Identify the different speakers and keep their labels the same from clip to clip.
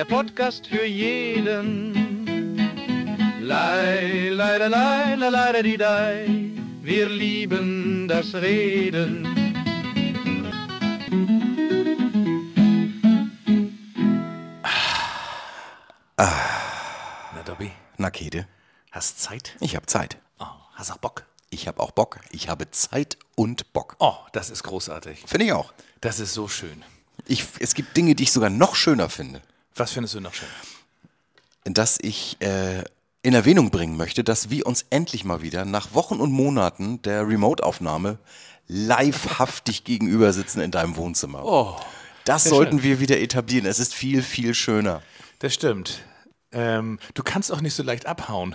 Speaker 1: der Podcast für jeden. Lei, lei, lei, lei, lei, lei, die, lei. Wir lieben das Reden.
Speaker 2: Na, Dobby,
Speaker 3: Na, Käthe,
Speaker 2: hast Zeit?
Speaker 3: ich habe Zeit.
Speaker 2: Oh, hast auch Bock?
Speaker 3: Ich habe auch Bock. Ich habe Zeit und Bock.
Speaker 2: Oh, das ist großartig.
Speaker 3: Finde ich auch.
Speaker 2: Das ist so schön.
Speaker 3: Es gibt Dinge, die ich sogar noch schöner finde.
Speaker 2: Was findest du noch schön?
Speaker 3: Dass ich in Erwähnung bringen möchte, dass wir uns endlich mal wieder nach Wochen und Monaten der Remote-Aufnahme livehaftig gegenüber sitzen in deinem Wohnzimmer.
Speaker 2: Oh,
Speaker 3: das sollten wir wieder etablieren. Es ist viel, viel schöner.
Speaker 2: das stimmt. Du kannst auch nicht so leicht abhauen.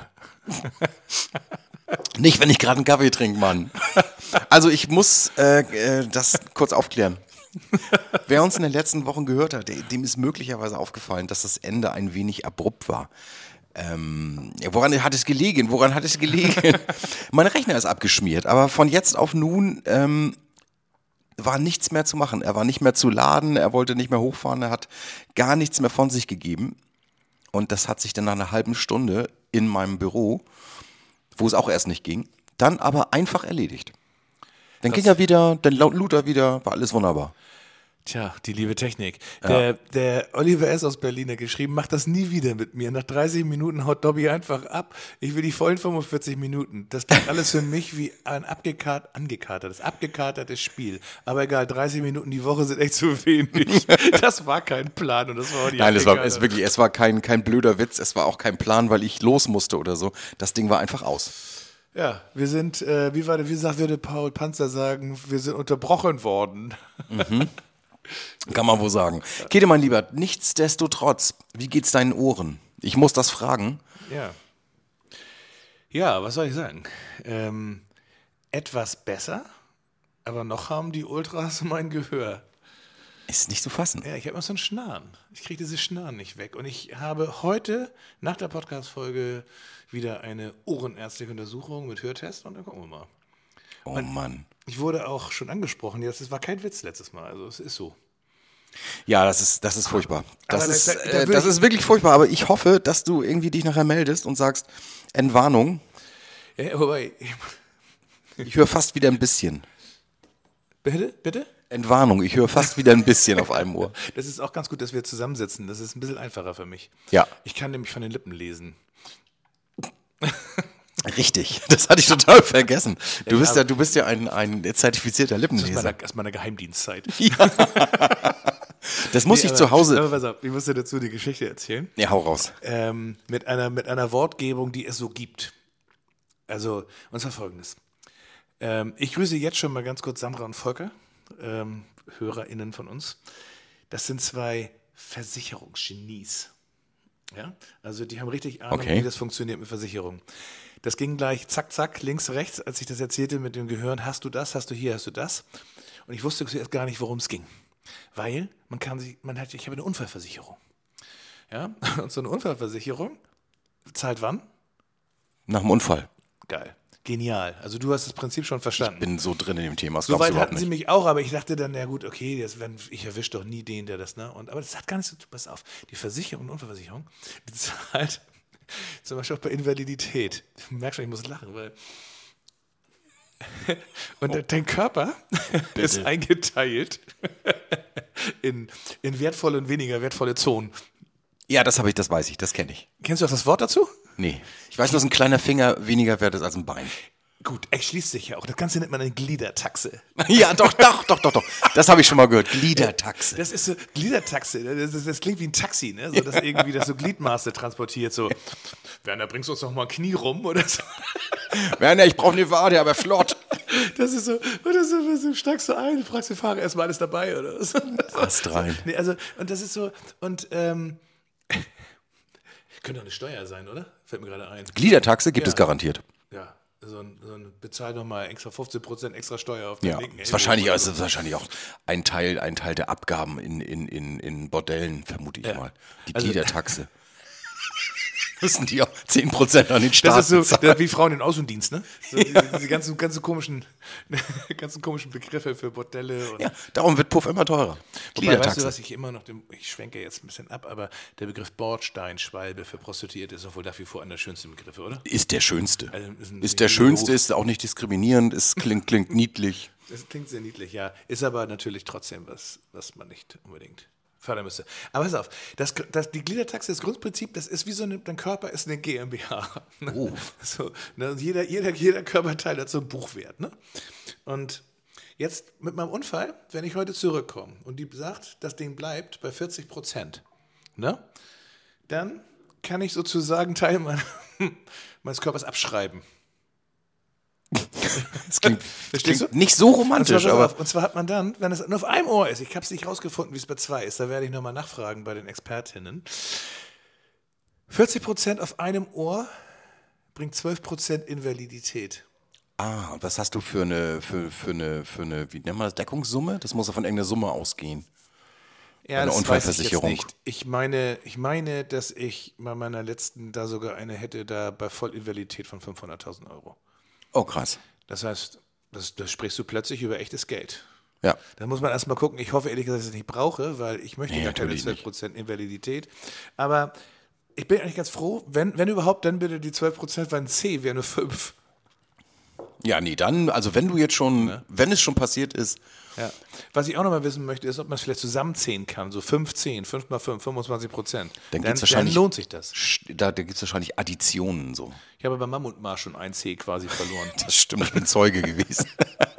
Speaker 3: Nicht, wenn ich gerade einen Kaffee trinke, Mann. Also ich muss das kurz aufklären. Wer uns in den letzten Wochen gehört hat, dem ist möglicherweise aufgefallen, dass das Ende ein wenig abrupt war. Woran hat es gelegen? Mein Rechner ist abgeschmiert, aber von jetzt auf nun war nichts mehr zu machen. Er war nicht mehr zu laden, er wollte nicht mehr hochfahren, er hat gar nichts mehr von sich gegeben. Und das hat sich dann nach einer halben Stunde in meinem Büro, wo es auch erst nicht ging, dann aber einfach erledigt. Dann ging er wieder, dann lud er wieder, war alles wunderbar.
Speaker 2: Tja, die liebe Technik.
Speaker 3: Ja.
Speaker 2: Der Oliver S. aus Berlin hat geschrieben, mach das nie wieder mit mir. Nach 30 Minuten haut Dobby einfach ab. Ich will die vollen 45 Minuten. Das klingt alles für mich wie ein abgekatertes Spiel. Aber egal, 30 Minuten die Woche sind echt zu wenig. Das war kein Plan und das war auch nicht.
Speaker 3: Nein, es war kein blöder Witz, es war auch kein Plan, weil ich los musste oder so. Das Ding war einfach aus.
Speaker 2: Ja, wir sind, würde Paul Panzer sagen, wir sind unterbrochen worden.
Speaker 3: Kann man wohl sagen. Käthe, mein Lieber, nichtsdestotrotz, wie geht's deinen Ohren? Ich muss das fragen.
Speaker 2: Ja. Ja, was soll ich sagen? Etwas besser, aber noch haben die Ultras mein Gehör.
Speaker 3: Ist nicht zu fassen.
Speaker 2: Ja, ich habe immer so ein Schnarren. Ich kriege dieses Schnarren nicht weg. Und ich habe heute nach der Podcast-Folge wieder eine ohrenärztliche Untersuchung mit Hörtest und dann gucken wir mal.
Speaker 3: Oh Mann.
Speaker 2: Ich wurde auch schon angesprochen, das war kein Witz letztes Mal, also es ist so.
Speaker 3: Ja, das ist furchtbar. Das
Speaker 2: Aber
Speaker 3: ist
Speaker 2: da würde ich-
Speaker 3: wirklich furchtbar, aber ich hoffe, dass du irgendwie dich nachher meldest und sagst, Entwarnung,
Speaker 2: Ja, wobei,
Speaker 3: ich höre fast wieder ein bisschen.
Speaker 2: bitte?
Speaker 3: Entwarnung, ich höre fast wieder ein bisschen auf einem Ohr.
Speaker 2: Das ist auch ganz gut, dass wir zusammensitzen, das ist ein bisschen einfacher für mich.
Speaker 3: Ja.
Speaker 2: Ich kann nämlich von den Lippen lesen.
Speaker 3: Richtig, das hatte ich total vergessen. Du bist ja ein zertifizierter Lippenleser.
Speaker 2: Aus meiner Geheimdienstzeit.
Speaker 3: Das muss ich
Speaker 2: aber-
Speaker 3: zu Hause.
Speaker 2: Aber pass auf, ich muss dir dazu die Geschichte erzählen.
Speaker 3: Ja, hau raus.
Speaker 2: Mit einer Wortgebung, die es so gibt. Also, und zwar folgendes. Ich grüße jetzt schon mal ganz kurz Sandra und Volker, HörerInnen von uns. Das sind zwei Versicherungsgenies. Ja? Also die haben richtig Ahnung,
Speaker 3: Okay.
Speaker 2: wie das funktioniert mit Versicherungen. Das ging gleich zack, zack, links, rechts, als ich das erzählte mit dem Gehirn, hast du das, hast du hier, hast du das. Und ich wusste zuerst gar nicht, worum es ging. Weil ich habe eine Unfallversicherung. Ja? Und so eine Unfallversicherung zahlt wann?
Speaker 3: Nach dem Unfall.
Speaker 2: Geil. Genial. Also du hast das Prinzip schon verstanden.
Speaker 3: Bin so drin in dem Thema, das glaubst du
Speaker 2: Soweit
Speaker 3: überhaupt
Speaker 2: hatten sie
Speaker 3: nicht.
Speaker 2: mich auch, aber ich dachte dann, ja gut, okay, ich erwische doch nie den, der das, ne? Aber das hat gar nichts zu tun, pass auf. Die Versicherung, Unfallversicherung, bezahlt zum Beispiel auch bei Invalidität. Du merkst schon, ich muss lachen, weil und dein Körper ist eingeteilt in wertvolle und weniger wertvolle Zonen.
Speaker 3: Ja, das weiß ich, das kenne ich.
Speaker 2: Kennst du auch das Wort dazu?
Speaker 3: Nee. Ich weiß, dass ein kleiner Finger weniger wert ist als ein Bein.
Speaker 2: Gut, erschließt sich ja auch. Das Ganze nennt man eine Gliedertaxe.
Speaker 3: Ja, doch. Das habe ich schon mal gehört. Gliedertaxe.
Speaker 2: Das ist so, Gliedertaxe, das klingt wie ein Taxi, ne? So, dass irgendwie das so Gliedmaße transportiert, so, Werner, bringst du uns noch mal ein Knie rum oder so.
Speaker 3: Werner, ich brauche eine Wade, aber flott.
Speaker 2: Das ist so, steigst du ein, fragst den Fahrer erstmal, alles dabei oder so.
Speaker 3: Ast rein.
Speaker 2: Nee, also, und das ist so, und, könnte auch eine Steuer sein, oder? Fällt mir gerade ein.
Speaker 3: Gliedertaxe gibt
Speaker 2: Ja.
Speaker 3: es garantiert.
Speaker 2: Ja, so ein bezahl doch mal extra 15% extra Steuer auf den
Speaker 3: Ja,
Speaker 2: linken
Speaker 3: ist
Speaker 2: Ellbogen.
Speaker 3: wahrscheinlich auch ein Teil der Abgaben in Bordellen, vermute ich mal. Die
Speaker 2: Also-
Speaker 3: Gliedertaxe. Müssen die auch 10% an den
Speaker 2: Das
Speaker 3: Staat
Speaker 2: ist so
Speaker 3: bezahlen.
Speaker 2: wie Frauen im Außendienst, ne? So diese ganzen komischen Begriffe für Bordelle. Und
Speaker 3: Ja, darum wird Puff immer teurer.
Speaker 2: Wobei, weißt
Speaker 3: Gliedertaxe.
Speaker 2: du, was ich immer noch, ich schwenke jetzt ein bisschen ab, aber der Begriff Bordsteinschwalbe für Prostituierte ist doch wohl nach wie vor einer der schönsten Begriffe, oder?
Speaker 3: Ist der schönste.
Speaker 2: Also,
Speaker 3: Ist der schönste, ist auch nicht diskriminierend, es klingt niedlich.
Speaker 2: Das klingt sehr niedlich, ja. Ist aber natürlich trotzdem was man nicht unbedingt fördern müsste. Aber pass auf, die Gliedertaxe, das Grundprinzip, das ist wie so dein Körper ist eine GmbH. Ne?
Speaker 3: Oh.
Speaker 2: So, ne? Und jeder Körperteil hat so einen Buchwert. Ne? Und jetzt mit meinem Unfall, wenn ich heute zurückkomme und die sagt, das Ding bleibt bei 40%, ne? Dann kann ich sozusagen Teil meines Körpers abschreiben.
Speaker 3: Das klingt
Speaker 2: Verstehst du?
Speaker 3: nicht so romantisch, aber
Speaker 2: Und zwar hat man dann, wenn es nur auf einem Ohr ist, ich habe es nicht rausgefunden, wie es bei 2 ist, da werde ich nochmal nachfragen bei den Expertinnen. 40% auf einem Ohr bringt 12% Invalidität.
Speaker 3: was hast du für eine, wie nennt man das, Deckungssumme? Das muss ja von irgendeiner Summe ausgehen.
Speaker 2: Ja,
Speaker 3: Eine
Speaker 2: das
Speaker 3: Unfallversicherung.
Speaker 2: weiß ich jetzt nicht. Ich meine, dass ich bei meiner letzten da sogar eine hätte, da bei Vollinvalidität von 500.000 Euro.
Speaker 3: Oh, krass.
Speaker 2: Das heißt, das sprichst du plötzlich über echtes Geld.
Speaker 3: Ja.
Speaker 2: Da muss man erstmal gucken. Ich hoffe ehrlich gesagt, dass ich es nicht brauche, weil ich möchte
Speaker 3: Nee,
Speaker 2: gar keine
Speaker 3: natürlich nicht.
Speaker 2: 12% Invalidität. Aber ich bin eigentlich ganz froh, wenn überhaupt, dann bitte die 12%, weil ein C wäre nur 5.
Speaker 3: Ja, nee, dann, also wenn du jetzt schon, wenn es schon passiert ist,
Speaker 2: Ja. Was ich auch noch mal wissen möchte, ist, ob man es vielleicht zusammenzählen kann. So 5 mal 5, 25%.
Speaker 3: Dann gibt's wahrscheinlich-
Speaker 2: dann lohnt sich das.
Speaker 3: da gibt es wahrscheinlich Additionen so.
Speaker 2: Ich habe beim Mammutmarsch schon ein C quasi verloren.
Speaker 3: Das stimmt, ich bin Zeuge gewesen.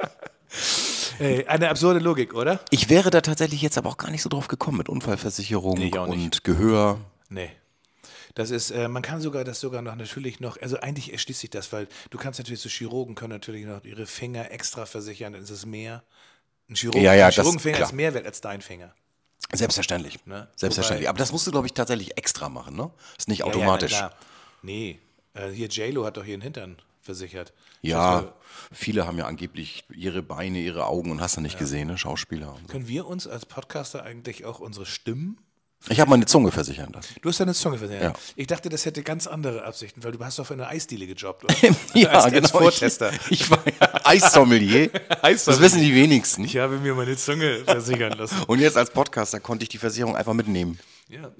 Speaker 2: Eine absurde Logik, oder?
Speaker 3: Ich wäre da tatsächlich jetzt aber auch gar nicht so drauf gekommen mit Unfallversicherung
Speaker 2: Nee, ich auch nicht.
Speaker 3: und Gehör.
Speaker 2: Nee. Das ist, man kann das sogar noch natürlich noch, also eigentlich erschließt sich das, weil du kannst natürlich, so Chirurgen können natürlich noch ihre Finger extra versichern, dann ist es mehr. Ein
Speaker 3: Ja, ja,
Speaker 2: ein
Speaker 3: das-
Speaker 2: Chirurgenfinger
Speaker 3: klar.
Speaker 2: ist mehr wert als dein Finger.
Speaker 3: Selbstverständlich.
Speaker 2: Ne?
Speaker 3: Selbstverständlich.
Speaker 2: Wobei-
Speaker 3: Aber das musst du, glaube ich, tatsächlich extra machen, ne? Ist nicht
Speaker 2: Ja,
Speaker 3: automatisch.
Speaker 2: Ja, na klar. Nee, hier J-Lo hat doch ihren Hintern versichert.
Speaker 3: Ja,
Speaker 2: Das
Speaker 3: viele haben ja angeblich ihre Beine, ihre Augen und hast du nicht gesehen, ne? Schauspieler und so.
Speaker 2: können wir uns als Podcaster eigentlich auch unsere Stimmen?
Speaker 3: Ich habe meine Zunge versichern lassen.
Speaker 2: Du hast deine Zunge versichert.
Speaker 3: Ja.
Speaker 2: Ich dachte, das hätte ganz andere Absichten, weil du hast doch für eine Eisdiele gejobbt, oder?
Speaker 3: Ja,
Speaker 2: als Vortester.
Speaker 3: Ich war ja Eissommelier. Das wissen die wenigsten.
Speaker 2: Ich habe mir meine Zunge versichern lassen.
Speaker 3: Und jetzt als Podcaster konnte ich die Versicherung einfach mitnehmen.
Speaker 2: Ja.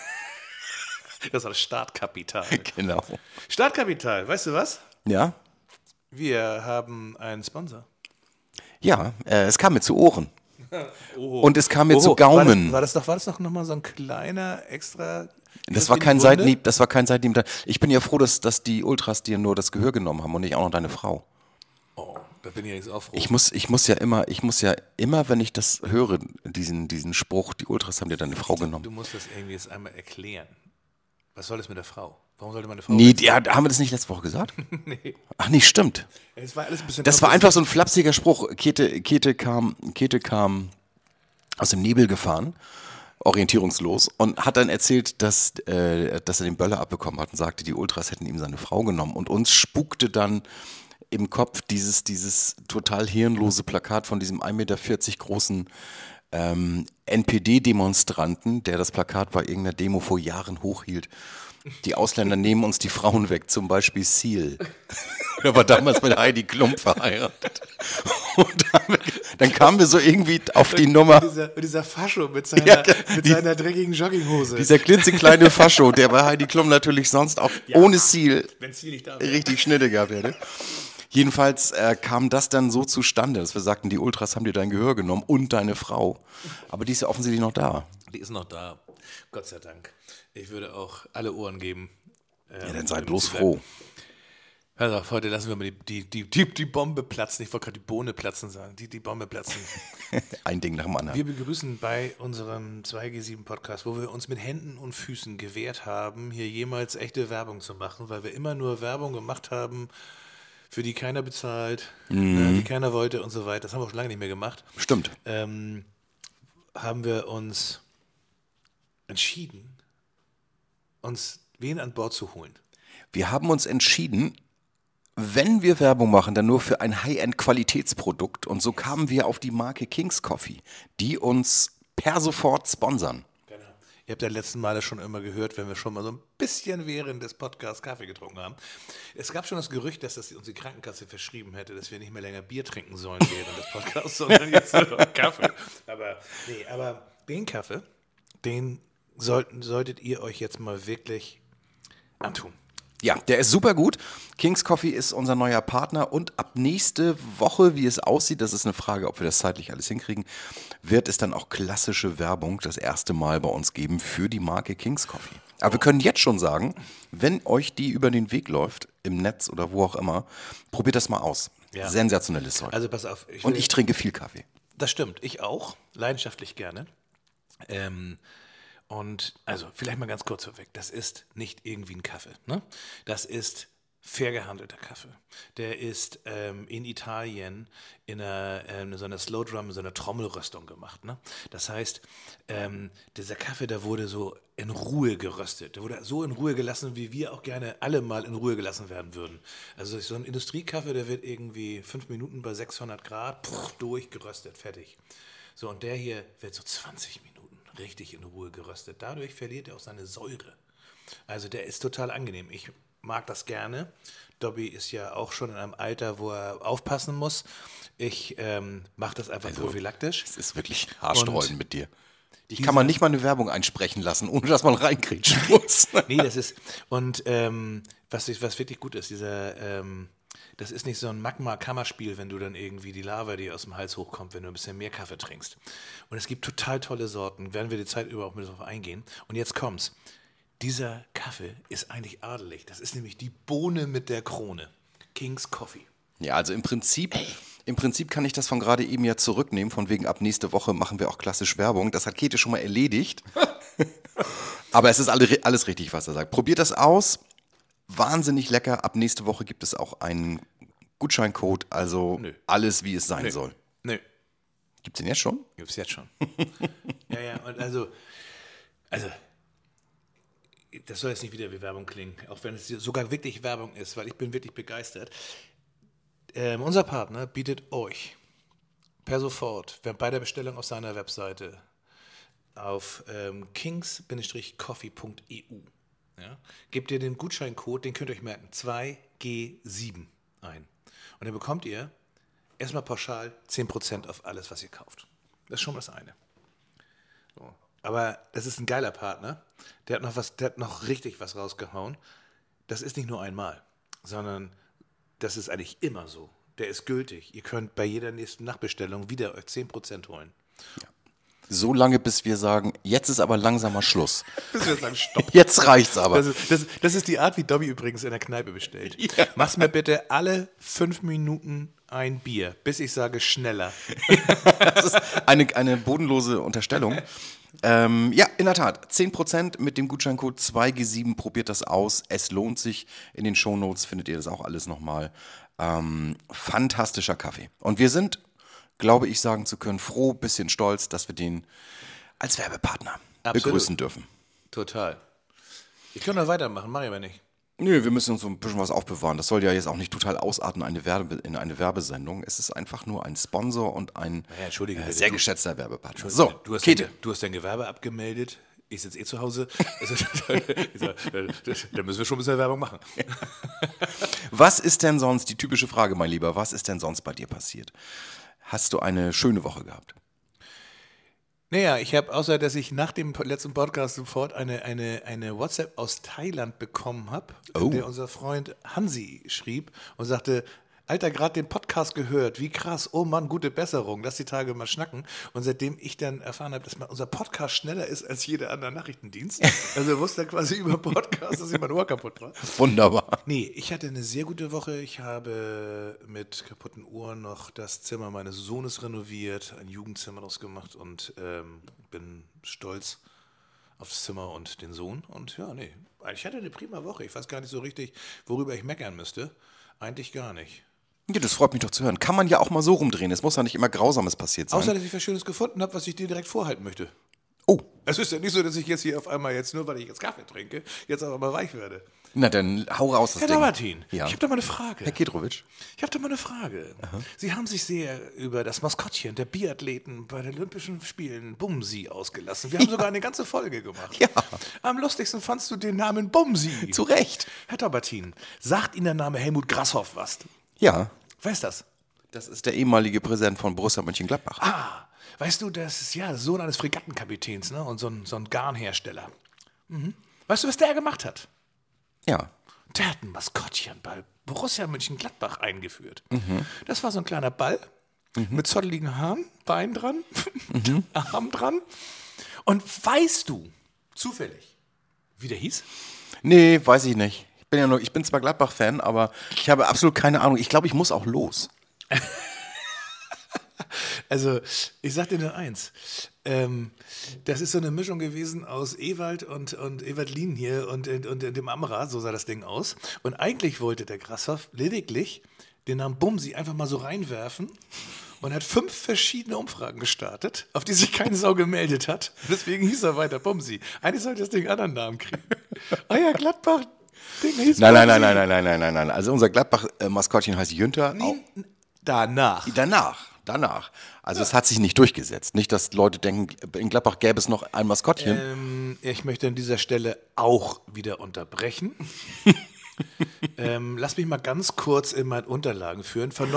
Speaker 2: Das war das Startkapital.
Speaker 3: Genau.
Speaker 2: Startkapital, weißt du was?
Speaker 3: Ja?
Speaker 2: Wir haben einen Sponsor.
Speaker 3: Ja, es kam mir zu Ohren. Und es kam mir zu
Speaker 2: Oho,
Speaker 3: Gaumen.
Speaker 2: War das doch nochmal so ein kleiner extra.
Speaker 3: Das war kein Seitenhieb, das war kein Seitenhieb. Ich bin ja froh, dass die Ultras dir nur das Gehör genommen haben und nicht auch noch deine Frau.
Speaker 2: Oh, da bin ich jetzt auch froh.
Speaker 3: Ich muss ja immer, wenn ich das höre, diesen Spruch, die Ultras haben dir deine Frau
Speaker 2: Du
Speaker 3: genommen.
Speaker 2: musst das irgendwie jetzt einmal erklären. Was soll das mit der Frau? Warum sollte meine Frau.
Speaker 3: Nee, haben wir das nicht letzte Woche gesagt?
Speaker 2: Nee.
Speaker 3: Ach nee, stimmt.
Speaker 2: Es war alles ein bisschen.
Speaker 3: Das war einfach so ein flapsiger Spruch. Käthe kam aus dem Nebel gefahren, orientierungslos, und hat dann erzählt, dass er den Böller abbekommen hat und sagte, die Ultras hätten ihm seine Frau genommen. Und uns spukte dann im Kopf dieses total hirnlose Plakat von diesem 1,40 Meter großen NPD-Demonstranten, der das Plakat bei irgendeiner Demo vor Jahren hochhielt. Die Ausländer nehmen uns die Frauen weg, zum Beispiel Seal. Er war damals mit Heidi Klum verheiratet. Und dann kamen wir so irgendwie auf die Nummer.
Speaker 2: Dieser Fascho mit seiner dreckigen Jogginghose.
Speaker 3: Dieser klitzekleine Fascho, der bei Heidi Klum natürlich sonst auch ohne Seal
Speaker 2: Wenn sie nicht da wäre.
Speaker 3: richtig Schnitte gehabt hätte. Jedenfalls kam das dann so zustande, dass wir sagten, die Ultras haben dir dein Gehör genommen und deine Frau. Aber die ist ja offensichtlich noch da.
Speaker 2: Die ist noch da. Gott sei Dank. Ich würde auch alle Ohren geben.
Speaker 3: Ja, dann sei
Speaker 2: damit
Speaker 3: bloß
Speaker 2: sie bleibt.
Speaker 3: froh.
Speaker 2: Hör auf, heute lassen wir mal die Bombe platzen. Ich wollte gerade die Bohne platzen sagen. Die Bombe platzen.
Speaker 3: Ein Ding nach dem anderen.
Speaker 2: Wir begrüßen bei unserem 2G7-Podcast, wo wir uns mit Händen und Füßen gewehrt haben, hier jemals echte Werbung zu machen, weil wir immer nur Werbung gemacht haben, für die keiner bezahlt, die keiner wollte und so weiter. Das haben wir auch schon lange nicht mehr gemacht.
Speaker 3: Stimmt.
Speaker 2: Haben wir uns entschieden, uns wen an Bord zu holen.
Speaker 3: Wir haben uns entschieden, wenn wir Werbung machen, dann nur für ein High-End-Qualitätsprodukt. Und so kamen wir auf die Marke King's Coffee, die uns per sofort sponsern.
Speaker 2: Genau. Ihr habt ja letzten Male schon immer gehört, wenn wir schon mal so ein bisschen während des Podcasts Kaffee getrunken haben. Es gab schon das Gerücht, dass das uns die Krankenkasse verschrieben hätte, dass wir nicht mehr länger Bier trinken sollen während des Podcasts, sondern jetzt nur noch Kaffee. Aber den Kaffee, den solltet ihr euch jetzt mal wirklich antun.
Speaker 3: Ja, der ist super gut. King's Coffee ist unser neuer Partner und ab nächste Woche, wie es aussieht, das ist eine Frage, ob wir das zeitlich alles hinkriegen, wird es dann auch klassische Werbung das erste Mal bei uns geben für die Marke King's Coffee. Aber wir können jetzt schon sagen, wenn euch die über den Weg läuft, im Netz oder wo auch immer, probiert das mal aus.
Speaker 2: Ja.
Speaker 3: Sensationelles Zeug.
Speaker 2: Also pass auf.
Speaker 3: Und ich trinke viel Kaffee.
Speaker 2: Das stimmt, ich auch, leidenschaftlich gerne. Und also vielleicht mal ganz kurz vorweg, das ist nicht irgendwie ein Kaffee. Ne? Das ist fair gehandelter Kaffee. Der ist in Italien in so einer Slow Drum, so einer Trommelröstung gemacht. Ne? Das heißt, dieser Kaffee, der wurde so in Ruhe geröstet. Der wurde so in Ruhe gelassen, wie wir auch gerne alle mal in Ruhe gelassen werden würden. Also so ein Industriekaffee, der wird irgendwie 5 Minuten bei 600 Grad durchgeröstet, fertig. So, und der hier wird so 20 Minuten richtig in Ruhe geröstet. Dadurch verliert er auch seine Säure. Also der ist total angenehm. Ich mag das gerne. Dobby ist ja auch schon in einem Alter, wo er aufpassen muss. Ich mache das einfach prophylaktisch.
Speaker 3: Es ist wirklich haarsträubend mit dir. Ich kann man nicht mal eine Werbung einsprechen lassen, ohne dass man reingrätschen muss.
Speaker 2: Nee, das ist, und was wirklich gut ist, das ist nicht so ein Magma-Kammerspiel, wenn du dann irgendwie die Lava dir aus dem Hals hochkommt, wenn du ein bisschen mehr Kaffee trinkst. Und es gibt total tolle Sorten, werden wir die Zeit über auch mit drauf eingehen. Und jetzt kommt's. Dieser Kaffee ist eigentlich adelig. Das ist nämlich die Bohne mit der Krone. King's Coffee.
Speaker 3: Ja, also im Prinzip kann ich das von gerade eben ja zurücknehmen, von wegen ab nächste Woche machen wir auch klassisch Werbung. Das hat Käthe schon mal erledigt. Aber es ist alles richtig, was er sagt. Probiert das aus. Wahnsinnig lecker. Ab nächste Woche gibt es auch einen Gutscheincode, also alles, wie es sein soll.
Speaker 2: Nö.
Speaker 3: Gibt es den jetzt schon?
Speaker 2: Gibt es jetzt schon. Ja, und also, das soll jetzt nicht wieder wie Werbung klingen, auch wenn es sogar wirklich Werbung ist, weil ich bin wirklich begeistert. Unser Partner bietet euch per sofort, bei der Bestellung auf seiner Webseite auf kings-coffee.eu, ja, gebt ihr den Gutscheincode, den könnt ihr euch merken, 2G7 ein. Und dann bekommt ihr erstmal pauschal 10% auf alles, was ihr kauft. Das ist schon das eine. So. Aber das ist ein geiler Partner. Der hat noch richtig was rausgehauen. Das ist nicht nur einmal, sondern das ist eigentlich immer so. Der ist gültig. Ihr könnt bei jeder nächsten Nachbestellung wieder euch 10% holen.
Speaker 3: Ja. So lange, bis wir sagen, jetzt ist aber langsamer Schluss.
Speaker 2: Bis wir sagen, stopp.
Speaker 3: Jetzt reicht's aber.
Speaker 2: Das ist die Art, wie Dobby übrigens in der Kneipe bestellt. Ja. Mach's mir bitte alle 5 Minuten ein Bier, bis ich sage schneller.
Speaker 3: Das ist eine bodenlose Unterstellung. Ja, in der Tat, 10% mit dem Gutscheincode 2G7, probiert das aus. Es lohnt sich. In den Shownotes findet ihr das auch alles nochmal. Fantastischer Kaffee. Und wir sind, glaube ich, sagen zu können, froh, bisschen stolz, dass wir den als Werbepartner begrüßen dürfen.
Speaker 2: Total. Ich kann noch weitermachen, mache ich aber nicht.
Speaker 3: Nö, wir müssen uns so ein bisschen was aufbewahren. Das soll ja jetzt auch nicht total ausarten in eine Werbesendung. Es ist einfach nur ein Sponsor und ein sehr geschätzter Werbepartner. So,
Speaker 2: Käthe. Du hast dein Gewerbe abgemeldet. Ich sitze zu Hause. Da müssen wir schon ein bisschen Werbung machen.
Speaker 3: Was ist denn sonst, die typische Frage, mein Lieber, was ist denn sonst bei dir passiert? Hast du eine schöne Woche gehabt?
Speaker 2: Naja, ich habe, außer dass ich nach dem letzten Podcast sofort eine WhatsApp aus Thailand bekommen habe, in der unser Freund Hansi schrieb und sagte, Alter, gerade den Podcast gehört, wie krass, oh Mann, gute Besserung, lass die Tage mal schnacken. Und seitdem ich dann erfahren habe, dass unser Podcast schneller ist als jeder andere Nachrichtendienst, also wusste er quasi über Podcast, dass ich mein Ohr kaputt war.
Speaker 3: Wunderbar.
Speaker 2: Nee, ich hatte eine sehr gute Woche. Ich habe mit kaputten Ohren noch das Zimmer meines Sohnes renoviert, ein Jugendzimmer draus gemacht und bin stolz auf das Zimmer und den Sohn. Und ja, nee, ich hatte eine prima Woche. Ich weiß gar nicht so richtig, worüber ich meckern müsste. Eigentlich gar nicht.
Speaker 3: Ja, das freut mich doch zu hören. Kann man ja auch mal so rumdrehen. Es muss ja nicht immer Grausames passiert sein.
Speaker 2: Außer, dass ich was Schönes gefunden habe, was ich dir direkt vorhalten möchte.
Speaker 3: Oh.
Speaker 2: Es ist ja nicht so, dass ich jetzt hier auf einmal nur weil ich jetzt Kaffee trinke, jetzt aber mal weich werde.
Speaker 3: Na, dann hau raus das
Speaker 2: Herr
Speaker 3: Ding.
Speaker 2: Labatin,
Speaker 3: Ja.
Speaker 2: ich habe da mal eine Frage.
Speaker 3: Herr Kedrovic.
Speaker 2: Ich habe da mal eine Frage. Sie haben sich sehr über das Maskottchen der Biathleten bei den Olympischen Spielen Bumsi ausgelassen. Wir haben sogar eine ganze Folge gemacht.
Speaker 3: Ja.
Speaker 2: Am lustigsten fandst du den Namen Bumsi.
Speaker 3: Zu Recht.
Speaker 2: Herr Tabatin, sagt Ihnen der Name Helmut Grasshoff was?
Speaker 3: Ja,
Speaker 2: Wer ist das?
Speaker 3: das ist der ehemalige Präsident von Borussia Mönchengladbach.
Speaker 2: Ah, weißt du, das ist ja Sohn eines Fregattenkapitäns, ne? Und so ein Garnhersteller. Weißt du, was der gemacht hat?
Speaker 3: Ja.
Speaker 2: Der hat ein Maskottchen bei Borussia Mönchengladbach eingeführt. Das war so ein kleiner Ball mit zotteligen Haaren, Bein dran, Arm dran. Und weißt du, zufällig, wie der hieß?
Speaker 3: Nee, weiß ich nicht. Ich bin zwar Gladbach-Fan, aber ich habe absolut keine Ahnung. Ich glaube, ich muss auch los.
Speaker 2: Also, ich sag dir nur eins. Das ist so eine Mischung gewesen aus Ewald und Ewald Lien hier und dem Amra, so sah das Ding aus. Und eigentlich wollte der Grasshoff lediglich den Namen Bumsi einfach mal so reinwerfen und hat 5 verschiedene Umfragen gestartet, auf die sich keine Sau gemeldet hat. Deswegen hieß er weiter Bumsi. Eigentlich sollte das Ding einen anderen Namen kriegen. Ah ja, Gladbach. Ding hieß
Speaker 3: Nein.
Speaker 2: Bumsi.
Speaker 3: Also unser Gladbach-Maskottchen heißt Jünter.
Speaker 2: Danach.
Speaker 3: Danach. Also es hat sich nicht durchgesetzt. Nicht, dass Leute denken, in Gladbach gäbe es noch ein Maskottchen.
Speaker 2: Ich möchte an dieser Stelle auch wieder unterbrechen. Lass mich mal ganz kurz in meinen Unterlagen führen. Von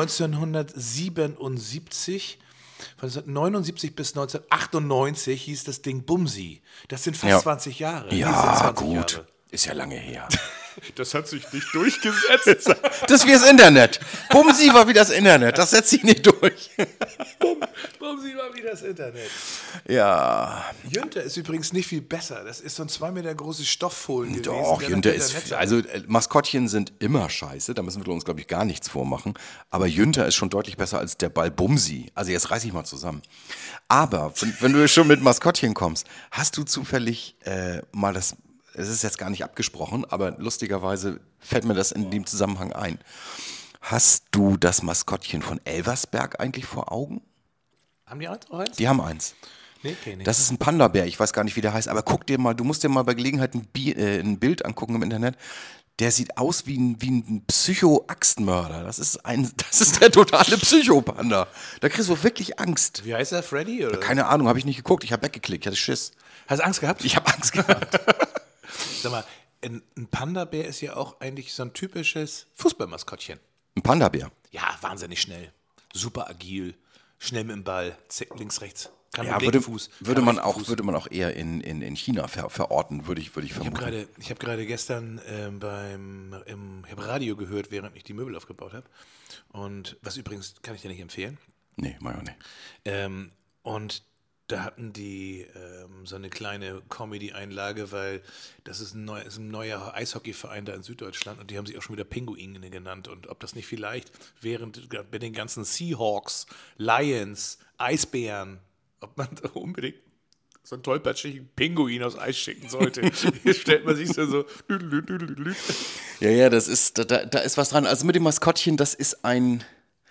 Speaker 2: 1979, von 1979 bis 1998 hieß das Ding Bumsi. Das sind fast 20 Jahre.
Speaker 3: Ja,
Speaker 2: Nee, sind 20
Speaker 3: gut.
Speaker 2: Jahre.
Speaker 3: Ist ja lange her.
Speaker 2: Das hat sich nicht durchgesetzt.
Speaker 3: Das ist wie das Internet. Bumsi war wie das Internet. Das setzt sich nicht durch.
Speaker 2: Bumsi war wie das Internet.
Speaker 3: Ja.
Speaker 2: Jünter ist übrigens nicht viel besser. Das ist so ein 2 Meter großes Stofffohlen gewesen.
Speaker 3: Doch,
Speaker 2: der
Speaker 3: Jünter
Speaker 2: nach
Speaker 3: ist.
Speaker 2: Internet-
Speaker 3: Also Maskottchen sind immer scheiße. Da müssen wir uns, glaube ich, gar nichts vormachen. Aber Jünter ist schon deutlich besser als der Ball Bumsi. Also jetzt reiß ich mal zusammen. Aber wenn du schon mit Maskottchen kommst, hast du zufällig mal das. Es ist jetzt gar nicht abgesprochen, aber lustigerweise fällt mir das in dem Zusammenhang ein. Hast du das Maskottchen von Elversberg eigentlich vor Augen?
Speaker 2: Haben die auch eins?
Speaker 3: Die haben eins.
Speaker 2: Nee, okay, nicht.
Speaker 3: Das ist ein Panda-Bär, ich weiß gar nicht, wie der heißt, aber guck dir mal, du musst dir mal bei Gelegenheit ein Bild angucken im Internet. Der sieht aus wie ein Psycho-Axtmörder. Das ist der totale Psychopanda. Da kriegst du wirklich Angst.
Speaker 2: Wie heißt er? Freddy? Oder?
Speaker 3: Keine Ahnung, habe ich nicht geguckt. Ich habe weggeklickt, ich hatte Schiss.
Speaker 2: Hast du Angst gehabt?
Speaker 3: Ich habe Angst gehabt.
Speaker 2: Sag mal, ein Panda-Bär ist ja auch eigentlich so ein typisches Fußballmaskottchen.
Speaker 3: Ein Panda-Bär.
Speaker 2: Ja, wahnsinnig schnell. Super agil. Schnell mit dem Ball. Zick, links, rechts. Kann
Speaker 3: Ja,
Speaker 2: mit linken Fuß.
Speaker 3: würde
Speaker 2: kann
Speaker 3: man
Speaker 2: mit
Speaker 3: auch,
Speaker 2: rechten Fuß.
Speaker 3: würde man auch eher in China verorten, würde ich
Speaker 2: Ich
Speaker 3: vermuten.
Speaker 2: habe gerade gestern im Radio gehört, während ich die Möbel aufgebaut habe. Und was übrigens, kann ich dir nicht empfehlen.
Speaker 3: Nee, mach ich auch nicht.
Speaker 2: Und da hatten die so eine kleine Comedy-Einlage, weil das ist ein neuer Eishockeyverein da in Süddeutschland und die haben sich auch schon wieder Pinguine genannt. Und ob das nicht vielleicht während bei den ganzen Seahawks, Lions, Eisbären, ob man da unbedingt so einen tollpatschigen Pinguin aus Eis schicken sollte. Hier stellt man sich so.
Speaker 3: Ja, das ist, da ist was dran. Also mit dem Maskottchen, das ist ein.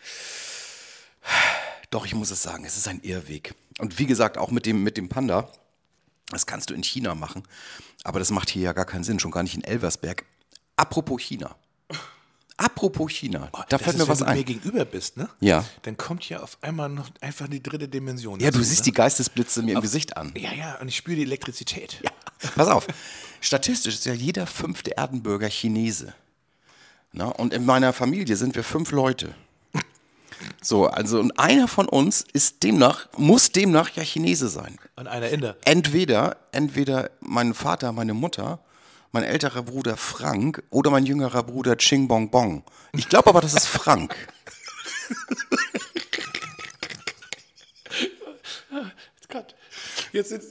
Speaker 3: Doch, ich muss es sagen, es ist ein Irrweg. Und wie gesagt, auch mit dem Panda, das kannst du in China machen, aber das macht hier ja gar keinen Sinn, schon gar nicht in Elversberg. Apropos China, da fällt mir was
Speaker 2: Wenn du mir
Speaker 3: ein.
Speaker 2: gegenüber bist, ne?
Speaker 3: Ja.
Speaker 2: Dann kommt ja auf einmal noch einfach die 3. Dimension.
Speaker 3: Ja, du
Speaker 2: dazu,
Speaker 3: siehst
Speaker 2: ne?
Speaker 3: die Geistesblitze mir im Gesicht an.
Speaker 2: Ja, und ich spüre die Elektrizität.
Speaker 3: Ja. Pass auf, statistisch ist ja jeder 5. Erdenbürger Chinese. Na, und in meiner Familie sind wir 5 Leute. So, also und einer von uns muss demnach ja Chinese sein.
Speaker 2: Und einer Inder.
Speaker 3: Entweder mein Vater, meine Mutter, mein älterer Bruder Frank oder mein jüngerer Bruder Ching Bong Bong. Ich glaube aber, das ist Frank.
Speaker 2: Gott. Jetzt sind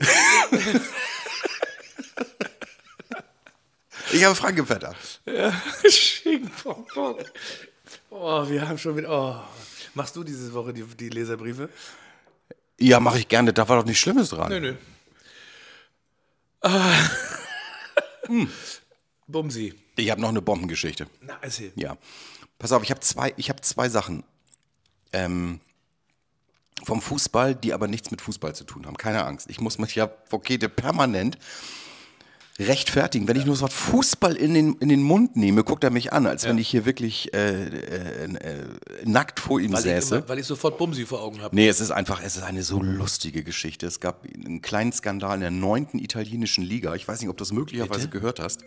Speaker 3: Ich habe Frank im Vetter.
Speaker 2: Sching, Pong, Pong. Oh, wir haben schon wieder. Oh. Machst du diese Woche die Leserbriefe?
Speaker 3: Ja, mache ich gerne. Da war doch nichts Schlimmes dran.
Speaker 2: Nö. Bumsi.
Speaker 3: Ich habe noch eine Bombengeschichte.
Speaker 2: Na, erzähl.
Speaker 3: Ja. Pass auf, ich habe zwei Sachen vom Fußball, die aber nichts mit Fußball zu tun haben. Keine Angst. Ich muss mich ja permanent rechtfertigen. Wenn ich nur das Wort Fußball in den Mund nehme, guckt er mich an, als wenn ich hier wirklich nackt vor ihm säße.
Speaker 2: Weil ich sofort Bumsi vor Augen habe.
Speaker 3: Nee, es ist eine so lustige Geschichte. Es gab einen kleinen Skandal in der 9. italienischen Liga. Ich weiß nicht, ob du das möglicherweise gehört hast.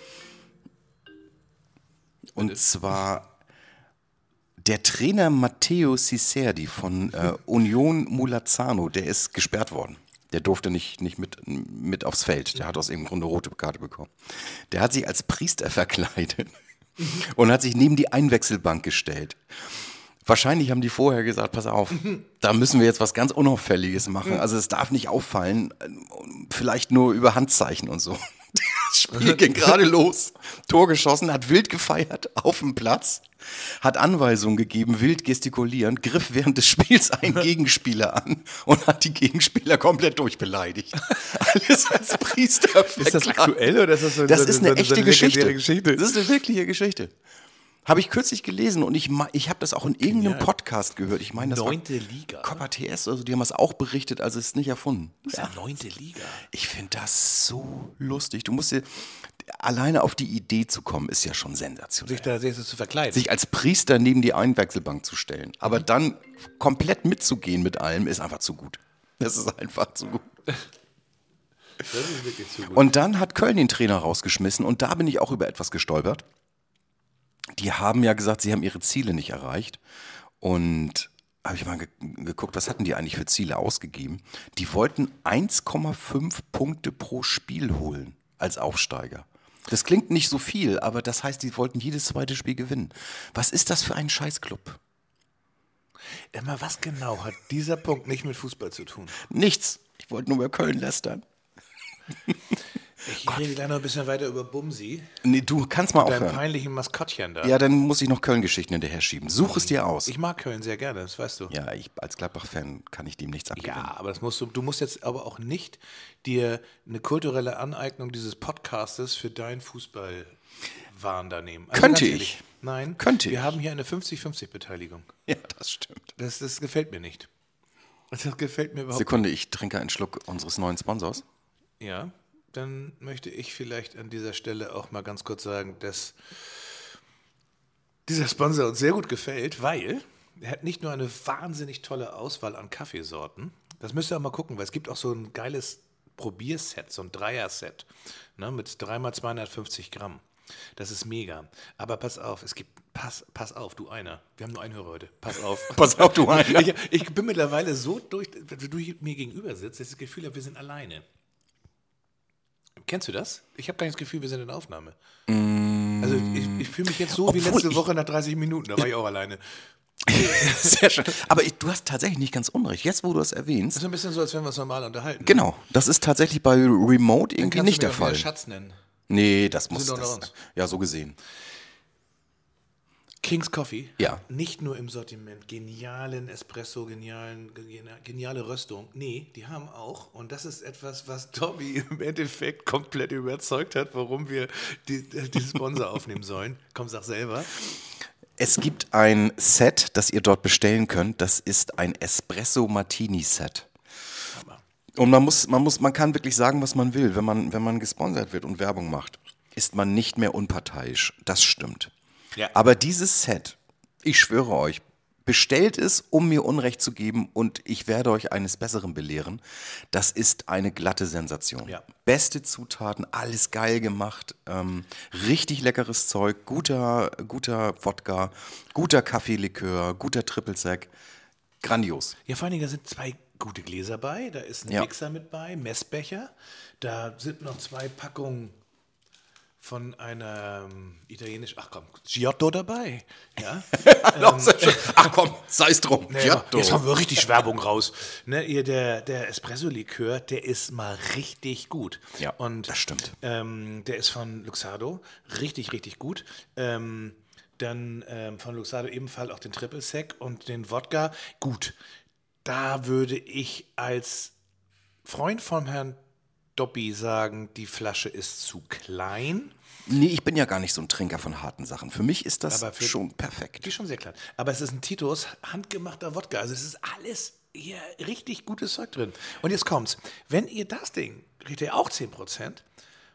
Speaker 3: Und zwar der Trainer Matteo Cicerdi von Union Mulazzano, der ist gesperrt worden. Der durfte nicht mit aufs Feld. Der hat aus irgendeinem Grunde rote Karte bekommen. Der hat sich als Priester verkleidet und hat sich neben die Einwechselbank gestellt. Wahrscheinlich haben die vorher gesagt, pass auf, da müssen wir jetzt was ganz Unauffälliges machen. Also es darf nicht auffallen, vielleicht nur über Handzeichen und so. Das Spiel ging gerade los, Tor geschossen, hat wild gefeiert auf dem Platz, hat Anweisungen gegeben, wild gestikulierend, griff während des Spiels einen Gegenspieler an und hat die Gegenspieler komplett durchbeleidigt. Alles als Priester.
Speaker 2: Ist das aktuell oder ist das so
Speaker 3: Das ist eine echte
Speaker 2: legendäre
Speaker 3: Geschichte. Das ist eine wirkliche Geschichte. Habe ich kürzlich gelesen und ich habe das auch in irgendeinem Podcast gehört. Ich meine, das
Speaker 2: 9.
Speaker 3: war
Speaker 2: Liga.
Speaker 3: Copa TS, also die haben es auch berichtet, also es ist nicht erfunden.
Speaker 2: Das ist ja 9. Liga.
Speaker 3: Ich finde das so lustig. Du musst dir alleine auf die Idee zu kommen, ist ja schon sensationell.
Speaker 2: Sich da zu verkleiden.
Speaker 3: Sich als Priester neben die Einwechselbank zu stellen, aber dann komplett mitzugehen mit allem, ist einfach zu gut. Das ist einfach zu gut.
Speaker 2: Das ist wirklich zu gut.
Speaker 3: Und dann hat Köln den Trainer rausgeschmissen und da bin ich auch über etwas gestolpert. Die haben ja gesagt, sie haben ihre Ziele nicht erreicht. Und habe ich mal geguckt, was hatten die eigentlich für Ziele ausgegeben? Die wollten 1,5 Punkte pro Spiel holen als Aufsteiger. Das klingt nicht so viel, aber das heißt, die wollten jedes zweite Spiel gewinnen. Was ist das für ein Scheißclub?
Speaker 2: Emma, was genau hat dieser Punkt nicht mit Fußball zu tun?
Speaker 3: Nichts. Ich wollte nur über Köln lästern.
Speaker 2: Ich rede gleich noch ein bisschen weiter über Bumsi.
Speaker 3: Nee, du kannst mal
Speaker 2: Deinem
Speaker 3: aufhören.
Speaker 2: peinlichen Maskottchen da.
Speaker 3: Ja, dann muss ich noch Köln-Geschichten hinterher schieben. Such es dir aus.
Speaker 2: Ich mag Köln sehr gerne, das weißt du.
Speaker 3: Ja, ich als Gladbach-Fan kann ich dem nichts abgewinnen.
Speaker 2: Ja, aber du musst jetzt aber auch nicht dir eine kulturelle Aneignung dieses Podcastes für deinen Fußballwahn da nehmen. Also
Speaker 3: Könnte
Speaker 2: ganz ehrlich,
Speaker 3: ich.
Speaker 2: Nein,
Speaker 3: Könnte
Speaker 2: wir
Speaker 3: ich.
Speaker 2: haben hier eine 50-50-Beteiligung.
Speaker 3: Ja, das stimmt.
Speaker 2: Das gefällt mir nicht. Das gefällt mir überhaupt
Speaker 3: Sekunde, ich trinke einen Schluck unseres neuen Sponsors.
Speaker 2: nicht. Ja, dann möchte ich vielleicht an dieser Stelle auch mal ganz kurz sagen, dass dieser Sponsor uns sehr gut gefällt, weil er hat nicht nur eine wahnsinnig tolle Auswahl an Kaffeesorten, das müsst ihr auch mal gucken, weil es gibt auch so ein geiles Probierset, so ein Dreier-Set, ne, mit 3x250 Gramm. Das ist mega. Aber pass auf, pass auf, du einer. Wir haben nur einen Hörer heute. Pass auf.
Speaker 3: Pass auf, du einer.
Speaker 2: Ich bin mittlerweile so durch, wenn du mir gegenüber sitzt, dass ich das Gefühl habe, wir sind alleine. Kennst du das? Ich habe gar nicht das Gefühl, wir sind in Aufnahme. Also ich fühle mich jetzt so wie letzte Woche nach 30 Minuten, da war ich auch alleine.
Speaker 3: Sehr schön. Aber du hast tatsächlich nicht ganz unrecht. Jetzt, wo du es
Speaker 2: Das
Speaker 3: erwähnst.
Speaker 2: ist ein bisschen so, als wenn wir uns normal unterhalten.
Speaker 3: Genau, das ist tatsächlich bei Remote irgendwie
Speaker 2: Kannst
Speaker 3: nicht
Speaker 2: du
Speaker 3: der
Speaker 2: mich auch wieder
Speaker 3: Fall.
Speaker 2: Schatz nennen.
Speaker 3: Nee, das muss
Speaker 2: sind doch
Speaker 3: das.
Speaker 2: unter uns.
Speaker 3: Ja, so gesehen.
Speaker 2: King's Coffee,
Speaker 3: Ja.
Speaker 2: Nicht nur im Sortiment, genialen Espresso, geniale Röstung. Nee, die haben auch, und das ist etwas, was Tobi im Endeffekt komplett überzeugt hat, warum wir diesen Sponsor aufnehmen sollen. Komm, sag selber.
Speaker 3: Es gibt ein Set, das ihr dort bestellen könnt. Das ist ein Espresso Martini Set. Und man kann wirklich sagen, was man will. Wenn man gesponsert wird und Werbung macht, ist man nicht mehr unparteiisch. Das stimmt.
Speaker 2: Ja.
Speaker 3: Aber dieses Set, ich schwöre euch, bestellt es, um mir Unrecht zu geben und ich werde euch eines Besseren belehren. Das ist eine glatte Sensation.
Speaker 2: Ja.
Speaker 3: Beste Zutaten, alles geil gemacht, richtig leckeres Zeug, guter Wodka, guter Kaffeelikör, guter Triple Sec, grandios.
Speaker 2: Ja, vor allen Dingen, da sind 2 gute Gläser bei, da ist ein
Speaker 3: Ja.
Speaker 2: Mixer mit bei, Messbecher, da sind noch 2 Packungen von einer Giotto dabei. Ja?
Speaker 3: Ach komm, sei es drum.
Speaker 2: Nee, jetzt haben wir richtig Werbung raus. Ne, der Espresso-Likör, der ist mal richtig gut.
Speaker 3: Ja,
Speaker 2: und,
Speaker 3: das stimmt.
Speaker 2: Der ist von Luxardo, richtig, richtig gut. Dann von Luxardo ebenfalls auch den Triple Sec und den Wodka. Gut, da würde ich als Freund von Herrn Doppi sagen, die Flasche ist zu klein.
Speaker 3: Nee, ich bin ja gar nicht so ein Trinker von harten Sachen. Für mich ist das
Speaker 2: Aber
Speaker 3: schon perfekt.
Speaker 2: Die ist schon sehr klein. Aber es ist ein Titos handgemachter Wodka. Also es ist alles hier richtig gutes Zeug drin. Und jetzt kommt's. Wenn ihr das Ding, kriegt ihr auch 10%.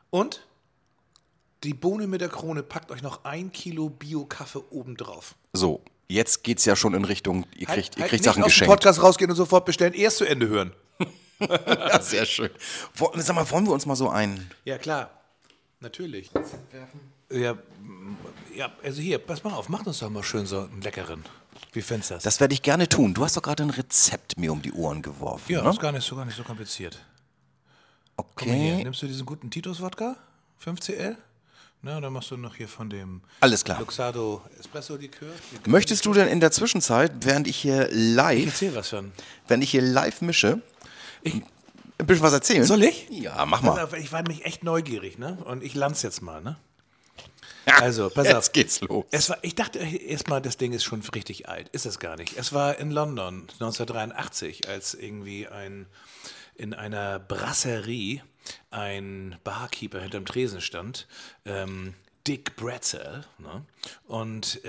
Speaker 2: Und die Bohne mit der Krone packt euch noch 1 Kilo Bio-Kaffee obendrauf.
Speaker 3: So, jetzt geht's ja schon in Richtung, ihr kriegt
Speaker 2: nicht
Speaker 3: Sachen
Speaker 2: aus dem
Speaker 3: geschenkt.
Speaker 2: Podcast rausgehen und sofort bestellen, erst zu Ende hören.
Speaker 3: Ja, sehr schön. Sag mal, wollen wir uns mal so ein...
Speaker 2: Ja, klar. Natürlich. Ja, also hier, pass mal auf, mach uns doch mal schön so einen leckeren. Wie fändest du das?
Speaker 3: Das werde ich gerne tun. Du hast doch gerade ein Rezept mir um die Ohren geworfen,
Speaker 2: Ja,
Speaker 3: ne?
Speaker 2: ist gar nicht so kompliziert. Guck mal hier,
Speaker 3: Okay,
Speaker 2: nimmst du diesen guten Titus-Wodka, 5cl? Na, dann machst du noch hier von dem
Speaker 3: alles klar.
Speaker 2: Luxardo Espresso-Likör.
Speaker 3: Möchtest du denn in der Zwischenzeit, während ich hier
Speaker 2: Ich
Speaker 3: live,
Speaker 2: erzähl was schon.
Speaker 3: mische, ein bisschen was erzählen?
Speaker 2: Soll ich?
Speaker 3: Ja, mach
Speaker 2: Pass
Speaker 3: mal.
Speaker 2: auf, ich war nämlich echt neugierig, ne? Und ich land's jetzt mal, ne? Also, pass auf.
Speaker 3: Jetzt geht's los.
Speaker 2: Ich dachte erstmal, das Ding ist schon richtig alt. Ist es gar nicht. Es war in London 1983, als irgendwie in einer Brasserie ein Barkeeper hinterm Tresen stand, Dick Bretzel, ne? Und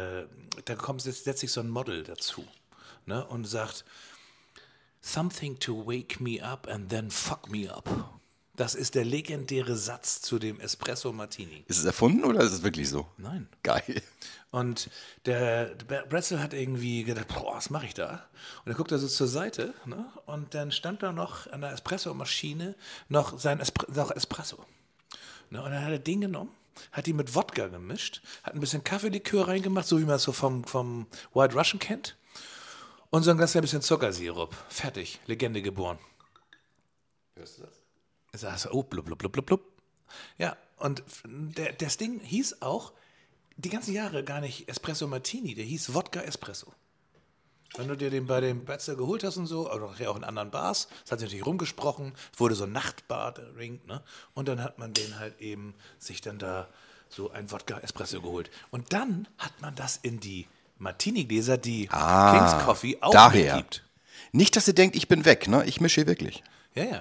Speaker 2: setzt sich so ein Model dazu, ne? Und sagt, "Something to wake me up and then fuck me up." Das ist der legendäre Satz zu dem Espresso Martini.
Speaker 3: Ist es erfunden oder ist es wirklich so?
Speaker 2: Nein.
Speaker 3: Geil.
Speaker 2: Und der Bretzel hat irgendwie gedacht, boah, was mache ich da? Und er guckt da so zur Seite, ne? Und dann stand da noch an der Espresso-Maschine noch sein Espresso. Ne? Und dann hat er den genommen, hat die mit Wodka gemischt, hat ein bisschen Kaffeelikör reingemacht, so wie man es so vom White Russian kennt. Und so ein ganz bisschen Zuckersirup. Fertig. Legende geboren.
Speaker 3: Hörst du das?
Speaker 2: Sagst du, oh, blub, blub, blub, blub, blub. Ja, und das Ding hieß auch die ganzen Jahre gar nicht Espresso Martini, der hieß Wodka Espresso. Wenn du dir den bei dem Bretzel geholt hast und so, oder auch in anderen Bars, das hat sich natürlich rumgesprochen, wurde so ein Nachtbar, der Ring, ne? Und dann hat man den halt eben sich dann da so ein Wodka Espresso geholt. Und dann hat man das in die Martini-Gläser, die King's Coffee auch
Speaker 3: daher.
Speaker 2: mitgibt.
Speaker 3: Nicht, dass ihr denkt, ich bin weg, ne? Ich mische hier wirklich.
Speaker 2: Ja.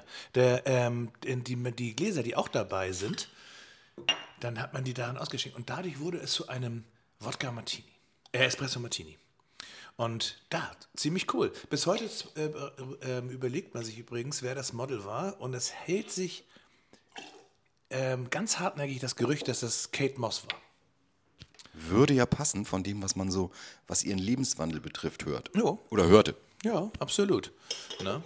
Speaker 2: Die Gläser, die auch dabei sind, dann hat man die darin ausgeschenkt. Und dadurch wurde es zu einem Wodka Martini. Espresso Martini. Und da, ziemlich cool. Bis heute überlegt man sich übrigens, wer das Model war. Und es hält sich ganz hartnäckig das Gerücht, dass es Kate Moss war.
Speaker 3: Würde ja passen von dem, was ihren Lebenswandel betrifft, hört.
Speaker 2: Ja.
Speaker 3: Oder hörte.
Speaker 2: Ja, absolut. Ne?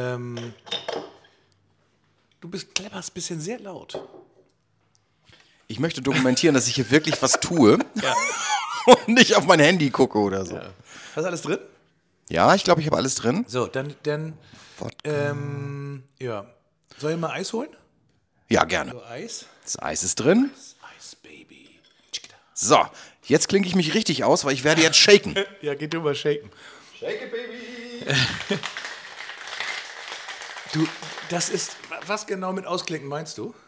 Speaker 2: Du klapperst ein bisschen sehr laut.
Speaker 3: Ich möchte dokumentieren, dass ich hier wirklich was tue
Speaker 2: Ja.
Speaker 3: und nicht auf mein Handy gucke oder so.
Speaker 2: Ja. Hast du alles drin?
Speaker 3: Ja, ich glaube, ich habe alles drin.
Speaker 2: So, dann ja. Soll ich mal Eis holen?
Speaker 3: Ja, gerne.
Speaker 2: So, Eis?
Speaker 3: Das Eis ist drin.
Speaker 2: Eis, Baby.
Speaker 3: So, jetzt klinke ich mich richtig aus, weil ich werde jetzt shaken.
Speaker 2: Ja, geh du mal shaken.
Speaker 3: Shake it, baby.
Speaker 2: Du, das ist, was genau mit Ausklinken meinst du?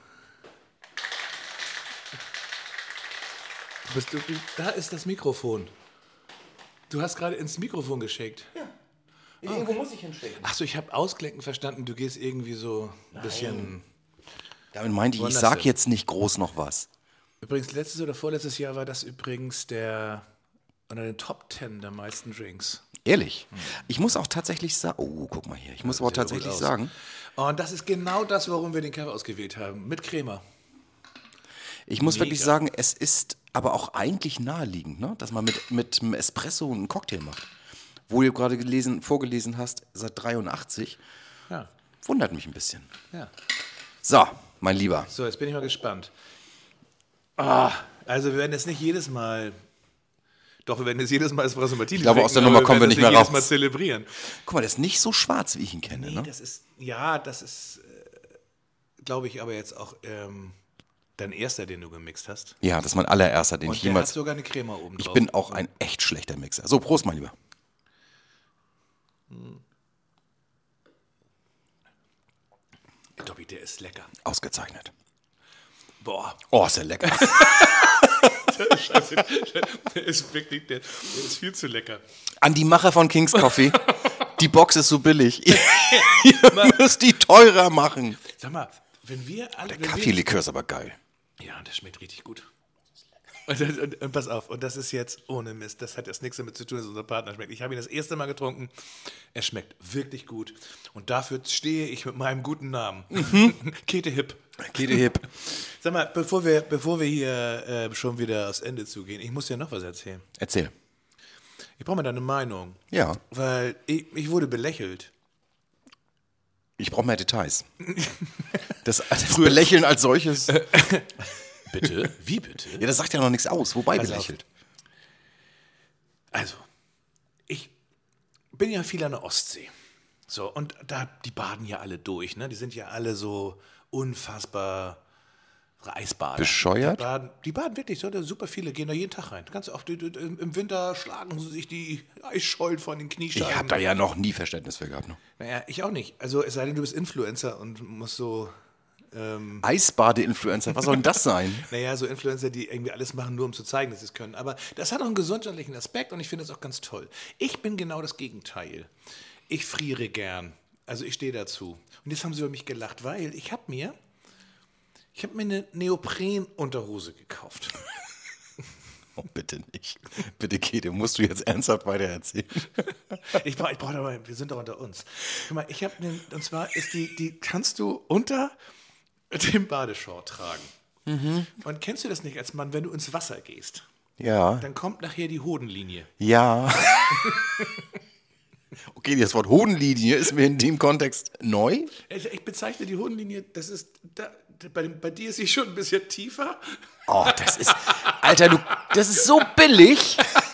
Speaker 2: Da ist das Mikrofon. Du hast gerade ins Mikrofon geschakt.
Speaker 3: Ja. Irgendwo muss ich hinshaken.
Speaker 2: Achso, ich habe Ausklinken verstanden. Du gehst irgendwie so ein bisschen...
Speaker 3: Damit meinte ich, ich
Speaker 2: Woanders
Speaker 3: sag
Speaker 2: hin.
Speaker 3: jetzt nicht groß noch was.
Speaker 2: Übrigens, letztes oder vorletztes Jahr war das übrigens unter den Top 10 der meisten Drinks.
Speaker 3: Ehrlich. Ich muss auch tatsächlich sagen, oh, guck mal hier. Ich muss aber
Speaker 2: sieht ja gut
Speaker 3: tatsächlich
Speaker 2: aus.
Speaker 3: sagen,
Speaker 2: Und das ist genau das, warum wir den Kaffee ausgewählt haben. Mit Crema.
Speaker 3: ich muss
Speaker 2: Mega.
Speaker 3: wirklich sagen, es ist aber auch eigentlich naheliegend, ne? Dass man mit einem Espresso einen Cocktail macht. Wo du gerade vorgelesen hast, seit 83.
Speaker 2: Ja,
Speaker 3: Wundert mich ein bisschen.
Speaker 2: ja.
Speaker 3: So, mein Lieber.
Speaker 2: So, jetzt bin ich mal gespannt. Also wir werden jetzt nicht jedes Mal... Doch, wir werden jetzt jedes Mal Espresso Martini
Speaker 3: Ich glaube, aus der
Speaker 2: trinken,
Speaker 3: Nummer
Speaker 2: aber
Speaker 3: kommen wir
Speaker 2: werden
Speaker 3: nicht
Speaker 2: das
Speaker 3: mehr
Speaker 2: jedes
Speaker 3: raus.
Speaker 2: Mal zelebrieren.
Speaker 3: Guck mal, der ist nicht so schwarz, wie ich ihn kenne,
Speaker 2: Nee,
Speaker 3: ne?
Speaker 2: das ist, glaube ich, aber jetzt auch dein erster, den du gemixt hast.
Speaker 3: Ja, das ist mein allererster, den
Speaker 2: Und
Speaker 3: ich
Speaker 2: der hat
Speaker 3: jemals...
Speaker 2: sogar eine Crema oben drauf.
Speaker 3: Ich bin auch ein echt schlechter Mixer. So, Prost, mein Lieber.
Speaker 2: Dobby, der ist lecker.
Speaker 3: Ausgezeichnet.
Speaker 2: Boah,
Speaker 3: Oh, ist der lecker.
Speaker 2: Scheiße, der ist wirklich, der ist viel zu lecker.
Speaker 3: An die Macher von King's Coffee. Die Box ist so billig. Ihr müsst die teurer machen.
Speaker 2: Sag mal, wenn wir alle...
Speaker 3: Der Kaffeelikör ist aber geil.
Speaker 2: Ja, der schmeckt richtig gut. Und pass auf, und das ist jetzt ohne Mist, das hat jetzt nichts damit zu tun, dass unser Partner schmeckt. Ich habe ihn das erste Mal getrunken, er schmeckt wirklich gut. Und dafür stehe ich mit meinem guten Namen. Käthe Hipp.
Speaker 3: Käthe Hipp.
Speaker 2: Sag mal, bevor wir hier schon wieder aufs Ende zugehen, ich muss dir noch was erzählen.
Speaker 3: Erzähl.
Speaker 2: Ich brauche mal deine Meinung.
Speaker 3: Ja.
Speaker 2: Weil ich wurde belächelt.
Speaker 3: Ich brauche mehr Details. Das Belächeln als solches.
Speaker 2: Bitte? Wie bitte?
Speaker 3: Ja, das sagt ja noch nichts aus. Wobei
Speaker 2: Pass
Speaker 3: belächelt?
Speaker 2: Also, ich bin ja viel an der Ostsee. So, und die baden ja alle durch, ne? Die sind ja alle so unfassbar Eisbader.
Speaker 3: Bescheuert?
Speaker 2: Die baden wirklich, so, super viele gehen da jeden Tag rein. Ganz oft im Winter schlagen sie sich die Eisschollen von den Kniescheiben.
Speaker 3: Ich habe da ja noch nie Verständnis für gehabt. Ne?
Speaker 2: Naja, ich auch nicht. Also es sei denn, du bist Influencer und musst so...
Speaker 3: Eisbade-Influencer, was soll denn das sein?
Speaker 2: Naja, so Influencer, die irgendwie alles machen, nur um zu zeigen, dass sie es können. Aber das hat auch einen gesundheitlichen Aspekt und ich finde das auch ganz toll. Ich bin genau das Gegenteil. Ich friere gern. Also ich stehe dazu. Und jetzt haben sie über mich gelacht, weil ich habe mir eine Neopren-Unterhose gekauft.
Speaker 3: Oh, bitte nicht. Bitte, Käthe, musst du jetzt ernsthaft weitererzählen?
Speaker 2: Ich brauche aber, wir sind doch unter uns. Guck mal, und zwar ist die kannst du unter dem Badeshort tragen. Mhm. Und kennst du das nicht als Mann, wenn du ins Wasser gehst?
Speaker 3: Ja.
Speaker 2: Dann kommt nachher die Hodenlinie.
Speaker 3: Ja. Okay, das Wort Hodenlinie ist mir in dem Kontext neu.
Speaker 2: Ich bezeichne die Hodenlinie, das ist, bei dir ist sie schon ein bisschen tiefer.
Speaker 3: Oh, Alter, das ist so billig.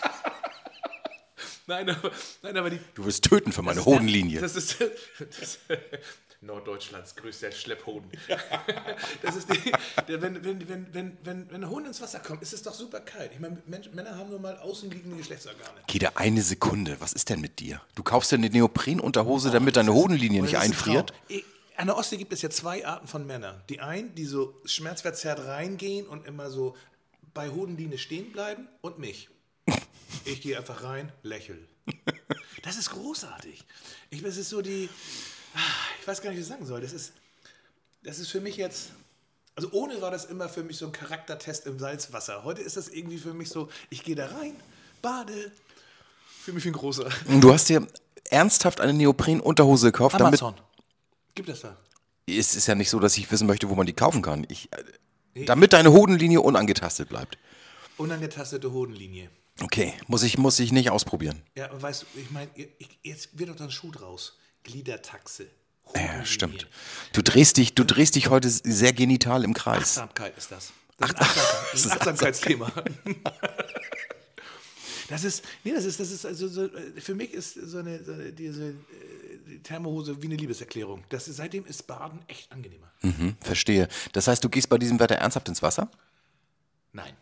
Speaker 2: Nein, aber die...
Speaker 3: Du wirst töten für meine Hodenlinie.
Speaker 2: Das ist Norddeutschlands größter Schlepphoden. Das ist wenn ein Hund ins Wasser kommt, ist es doch super kalt. Ich meine, Männer haben nur mal außenliegende Geschlechtsorgane.
Speaker 3: Käthe, eine Sekunde. Was ist denn mit dir? Du kaufst ja eine Neoprenunterhose, damit deine Hodenlinie nicht einfriert?
Speaker 2: An der Ostsee gibt es ja zwei Arten von Männern. Die einen, die so schmerzverzerrt reingehen und immer so bei Hodenlinie stehen bleiben, und mich. Ich gehe einfach rein, lächel. Das ist großartig. Das ist so ich weiß gar nicht, was ich sagen soll. Das ist für mich jetzt, also ohne war das immer für mich so ein Charaktertest im Salzwasser. Heute ist das irgendwie für mich so, ich gehe da rein, bade, fühle mich wie ein Großer.
Speaker 3: Du hast dir ernsthaft eine Neopren-Unterhose gekauft?
Speaker 2: Amazon. Gibt es da?
Speaker 3: Es ist ja nicht so, dass ich wissen möchte, wo man die kaufen kann. Damit deine Hodenlinie unangetastet bleibt.
Speaker 2: Unangetastete Hodenlinie.
Speaker 3: Okay, muss ich nicht ausprobieren.
Speaker 2: Ja, aber weißt du, ich meine, jetzt wird doch dann Schuh draus. Gliedertaxe.
Speaker 3: Ja, stimmt. Du drehst dich heute sehr genital im Kreis.
Speaker 2: Achtsamkeit ist das. Das ist ein Achtsamkeitsthema. Das ist also so, für mich ist diese Thermohose wie eine Liebeserklärung. Seitdem ist Baden echt angenehmer.
Speaker 3: Mhm, verstehe. Das heißt, du gehst bei diesem Wetter ernsthaft ins Wasser?
Speaker 2: Nein.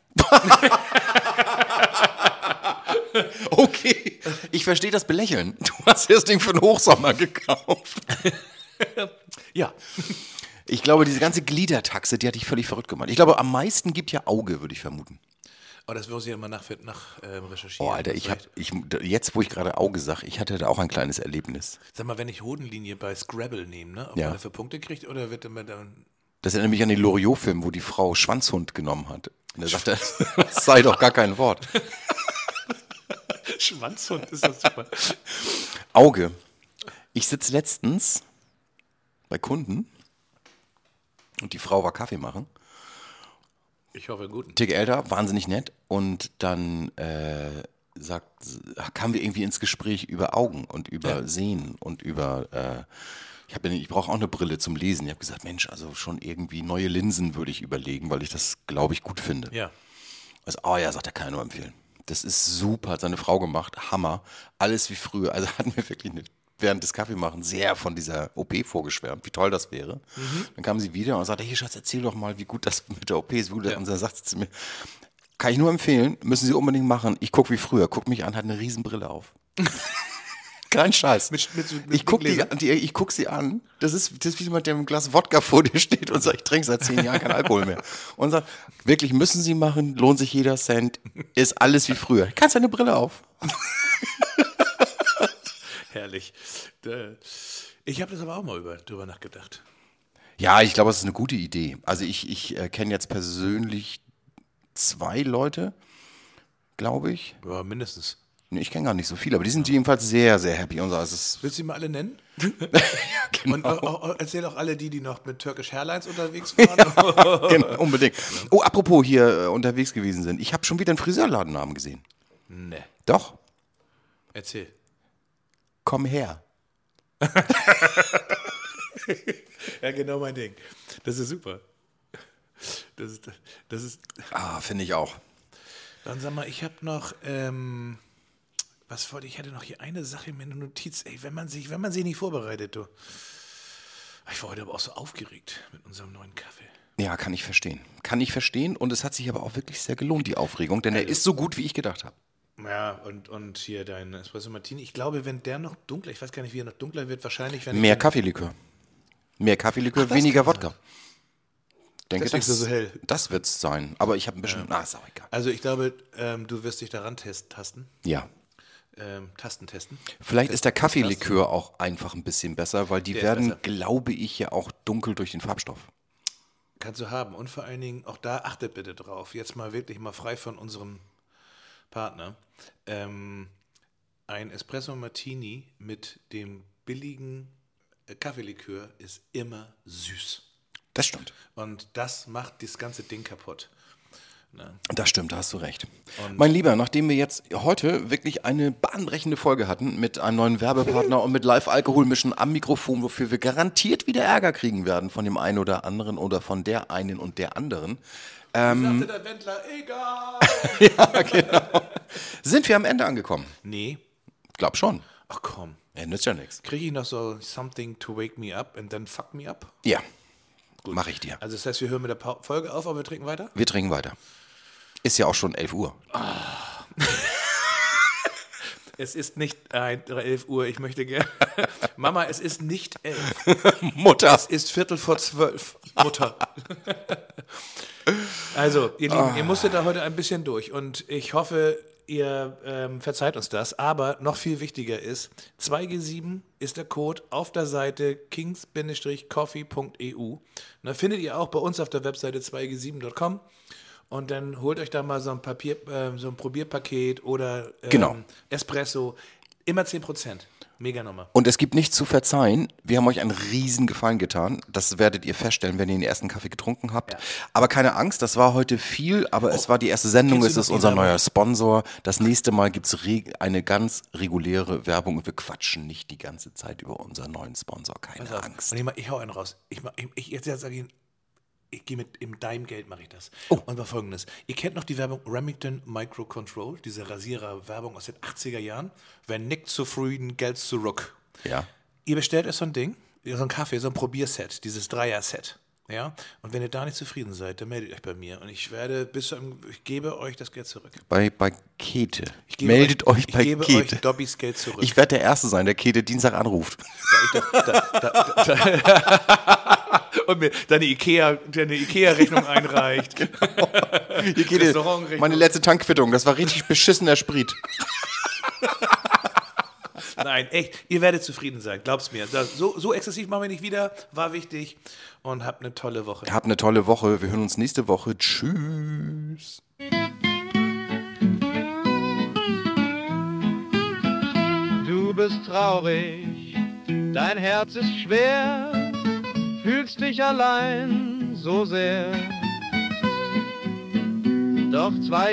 Speaker 3: Okay, ich verstehe das Belächeln. Du hast das Ding für den Hochsommer gekauft.
Speaker 2: Ja.
Speaker 3: Ich glaube, diese ganze Gliedertaxe, die hat dich völlig verrückt gemacht. Ich glaube, am meisten gibt ja Auge, würde ich vermuten.
Speaker 2: Oh, das muss ich ja mal recherchieren.
Speaker 3: Oh, Alter, jetzt, wo ich gerade Auge sage, ich hatte da auch ein kleines Erlebnis.
Speaker 2: Sag mal, wenn ich Hodenlinie bei Scrabble nehme, ne, ob
Speaker 3: Ja.
Speaker 2: man dafür Punkte kriegt oder wird man dann...
Speaker 3: Das erinnert mich an den Loriot-Film, wo die Frau Schwanzhund genommen hat. Und er sagte, das sei doch gar kein Wort.
Speaker 2: Schwanzhund ist das super.
Speaker 3: Auge. Ich sitze letztens bei Kunden und die Frau war Kaffee machen.
Speaker 2: Ich hoffe, guten.
Speaker 3: Tick älter, wahnsinnig nett. Und dann kamen wir irgendwie ins Gespräch über Augen und über Sehen und über... ich brauche auch eine Brille zum Lesen. Ich habe gesagt, Mensch, also schon irgendwie neue Linsen würde ich überlegen, weil ich das, glaube ich, gut finde.
Speaker 2: Ja.
Speaker 3: Also, sagt er, kann ich nur empfehlen. Das ist super, hat seine Frau gemacht, Hammer. Alles wie früher. Also hatten wir wirklich während des Kaffeemachens sehr von dieser OP vorgeschwärmt, wie toll das wäre. Mhm. Dann kam sie wieder und sagte, hey Schatz, erzähl doch mal, wie gut das mit der OP ist. Und dann sagt sie zu mir, kann ich nur empfehlen, müssen Sie unbedingt machen. Ich gucke wie früher, guck mich an, hat eine Riesenbrille auf. Kein Scheiß. Ich guck sie an. Das ist wie jemand, der mit einem Glas Wodka vor dir steht und sagt, ich trinke seit 10 Jahren keinen Alkohol mehr. Und sagt, wirklich müssen Sie machen, lohnt sich jeder Cent, ist alles wie früher. Kannst deine Brille auf.
Speaker 2: Herrlich. Ich habe das aber auch mal drüber nachgedacht.
Speaker 3: Ja, ich glaube, das ist eine gute Idee. Also ich kenne jetzt persönlich 2 Leute, glaube ich.
Speaker 2: Ja, mindestens.
Speaker 3: Nee, ich kenne gar nicht so viele, aber die sind jedenfalls sehr, sehr happy. Und so. Also
Speaker 2: Willst du die mal alle nennen?
Speaker 3: genau.
Speaker 2: Und erzähl auch alle die noch mit Turkish Airlines unterwegs waren.
Speaker 3: Genau, unbedingt. Oh, apropos hier unterwegs gewesen sind. Ich habe schon wieder einen Friseurladennamen gesehen.
Speaker 2: Ne,
Speaker 3: Doch,
Speaker 2: erzähl.
Speaker 3: komm her.
Speaker 2: Ja, genau mein Ding. Das ist super. Das ist.
Speaker 3: Finde ich auch.
Speaker 2: Dann sag mal, ich habe noch, ich hatte noch hier eine Sache in meiner Notiz. Ey, wenn man sich nicht vorbereitet, du. Ich war heute aber auch so aufgeregt mit unserem neuen Kaffee.
Speaker 3: Ja, kann ich verstehen. Kann ich verstehen und es hat sich aber auch wirklich sehr gelohnt, die Aufregung, denn er ist so gut, wie ich gedacht habe.
Speaker 2: Ja, und hier dein Espresso Martini. Ich glaube, wenn der noch dunkler, ich weiß gar nicht, wie er noch dunkler wird, wahrscheinlich, wenn
Speaker 3: Mehr Kaffeelikör. Mehr Kaffeelikör, weniger Wodka. Ich denke,
Speaker 2: Deswegen ist er so hell.
Speaker 3: Das wird es sein. Aber ich habe ein bisschen. Ist auch egal.
Speaker 2: Also ich glaube, du wirst dich daran tasten.
Speaker 3: Ja.
Speaker 2: Testen.
Speaker 3: Vielleicht ist der Kaffeelikör auch einfach ein bisschen besser, weil die
Speaker 2: Der ist
Speaker 3: werden,
Speaker 2: besser.
Speaker 3: glaube ich, ja auch dunkel durch den Farbstoff.
Speaker 2: Kannst du haben. Und vor allen Dingen, auch da achtet bitte drauf. Jetzt mal wirklich mal frei von unserem Partner. Ein Espresso Martini mit dem billigen Kaffeelikör ist immer süß.
Speaker 3: Das stimmt.
Speaker 2: Und das macht das ganze Ding kaputt. Ne?
Speaker 3: Das stimmt, da hast du recht. Mein Lieber, nachdem wir jetzt heute wirklich eine bahnbrechende Folge hatten mit einem neuen Werbepartner und mit Live-Alkoholmischen am Mikrofon, wofür wir garantiert wieder Ärger kriegen werden von dem einen oder anderen oder von der einen und der anderen,
Speaker 2: Sagte der Wendler, egal.
Speaker 3: ja, genau, sind wir am Ende angekommen.
Speaker 2: Nee.
Speaker 3: Glaub schon.
Speaker 2: Ach komm.
Speaker 3: Ja, nützt ja nichts.
Speaker 2: Kriege ich noch so something to wake me up and then fuck me up?
Speaker 3: Ja, mache ich dir.
Speaker 2: Also das heißt, wir hören mit der Folge auf, aber wir trinken weiter?
Speaker 3: Wir trinken weiter. Ist ja auch schon 11 Uhr.
Speaker 2: Es ist nicht 11 Uhr, ich möchte gerne. Mama, es ist nicht 11.
Speaker 3: Mutter.
Speaker 2: Es ist 11:45. Mutter. Also, ihr Lieben, ihr musstet da heute ein bisschen durch und ich hoffe, ihr verzeiht uns das. Aber noch viel wichtiger ist, 2G7 ist der Code auf der Seite kings-coffee.eu. Da findet ihr auch bei uns auf der Webseite 2g7.com. Und dann holt euch da mal so ein Probierpaket oder
Speaker 3: Genau.
Speaker 2: Espresso. Immer 10%. Mega Nummer.
Speaker 3: Und es gibt nichts zu verzeihen. Wir haben euch einen riesen Gefallen getan. Das werdet ihr feststellen, wenn ihr den ersten Kaffee getrunken habt. Ja. Aber keine Angst, das war heute viel, aber es war die erste Sendung. Es ist unser neuer Sponsor. Das nächste Mal gibt es eine ganz reguläre Werbung und wir quatschen nicht die ganze Zeit über unseren neuen Sponsor. Keine Angst.
Speaker 2: Und ich hau einen raus. Jetzt sage ich, ich gehe mit deinem Geld mache ich das.
Speaker 3: Oh.
Speaker 2: Und zwar Folgendes. Ihr kennt noch die Werbung Remington Microcontrol, diese Rasierer-Werbung aus den 80er Jahren. Wenn nicht zufrieden, Geld zurück.
Speaker 3: Ja.
Speaker 2: Ihr bestellt euch so ein Ding, so ein Kaffee, so ein Probierset, dieses Dreier-Set. Ja? Und wenn ihr da nicht zufrieden seid, dann meldet euch bei mir. Und ich gebe euch das Geld zurück.
Speaker 3: Bei Käthe. Meldet euch bei Käthe.
Speaker 2: Ich gebe euch Dobbys Geld zurück.
Speaker 3: Ich werde der Erste sein, der Käthe Dienstag anruft.
Speaker 2: Und mir deine Ikea-Rechnung einreicht.
Speaker 3: Genau. Hier geht meine letzte Tankquittung, das war richtig beschissener Sprit.
Speaker 2: Nein, echt, ihr werdet zufrieden sein, glaub's mir. So exzessiv machen wir nicht wieder, war wichtig und habt eine tolle Woche.
Speaker 3: Habt eine tolle Woche, wir hören uns nächste Woche. Tschüss.
Speaker 1: Du bist traurig, dein Herz ist schwer, fühlst dich allein so sehr. Doch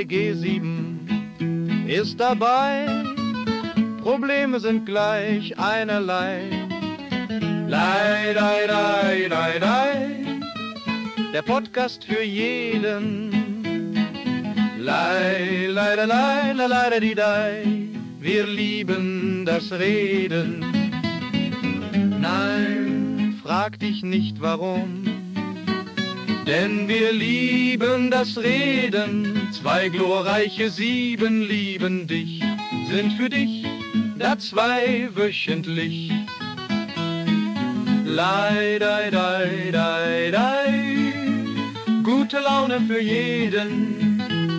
Speaker 1: 2G7 ist dabei, Probleme sind gleich einerlei. Lei, lei, lei, lei, lei, der Podcast für jeden. Lei, lei, lei, lei, lei, lei, lei, lei, wir lieben das Reden. Nein, frag dich nicht warum, denn wir lieben das Reden. 2 glorreiche 7 lieben dich, sind für dich da 2 wöchentlich. Lei, lei, lei, lei, lei, gute Laune für jeden.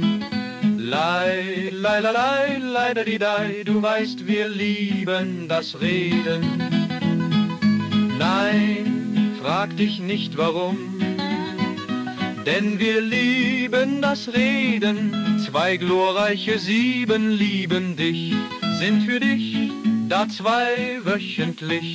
Speaker 1: Lei, lei, lei, lei, lei, lei, lei, du weißt, wir lieben das Reden. Nein, frag dich nicht warum, Denn wir lieben das Reden, 2 glorreiche 7 lieben dich, sind für dich da 2 wöchentlich.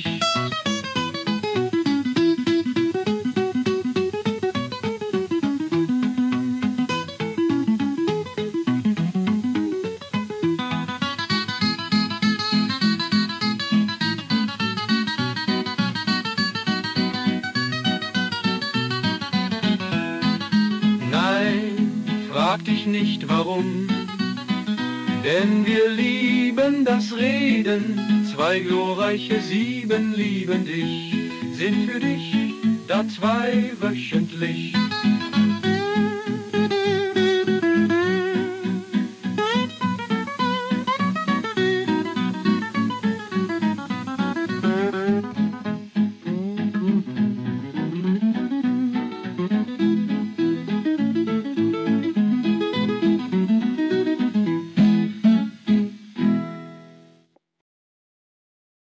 Speaker 1: Frag dich nicht warum, denn wir lieben das Reden, 2 glorreiche 7 lieben dich, sind für dich da 2 wöchentlich.